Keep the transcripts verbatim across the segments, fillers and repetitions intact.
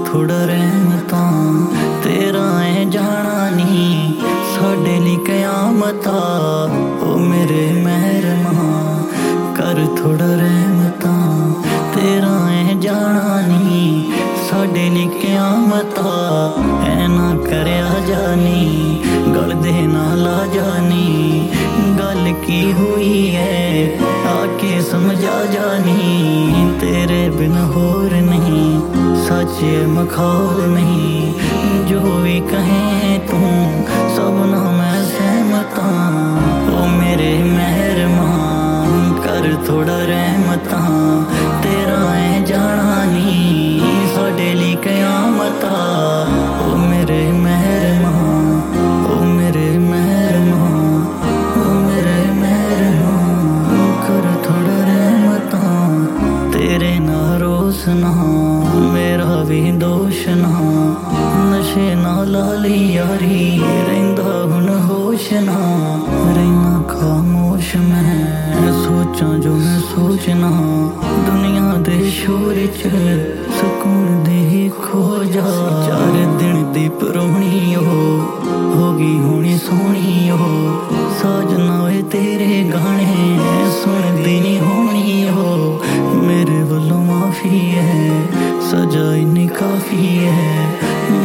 थोड़ा रहमता तेरा है जाना नहीं साडे ली कयामता ओ मेरे मेहरमा कर थोड़ा रहमता तेरा है जाना नहीं साडे ली कयामता ऐ ना करया जानी गल दे ना ला जानी गल की हुई है आके समझा जानी तेरे बिन होर नहीं सच मखौल नहीं जो भी कहें तू सब ना मैं सहमता ओ मेरे मेहरमा कर थोड़ा रहमता तेरा है जाना नहीं साडे ली कयामता ओ मेरे मेहरमा ओ मेरे मेहरमा ओ मेरे मेहरमा कर थोड़ा रहमता तेरे ना रोस ना मेरा भी दोष ना नशे ना लाली यारी रहिंदा हुन होश ना रहना खामोश मैं सोचा जो मैं सोचना दुनिया दे शोर च सुकून दे खो जा चार दिन दी परौनी हो होगी होनी सोहनी हो साजना वे तेरे गाने सुनदी नहीं होनी हो मेरे वल्लों माफी है सजा इन्नी काफी है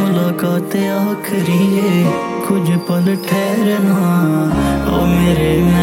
मुलाकात आखरी है कुछ पल ठहरना ओ मेरे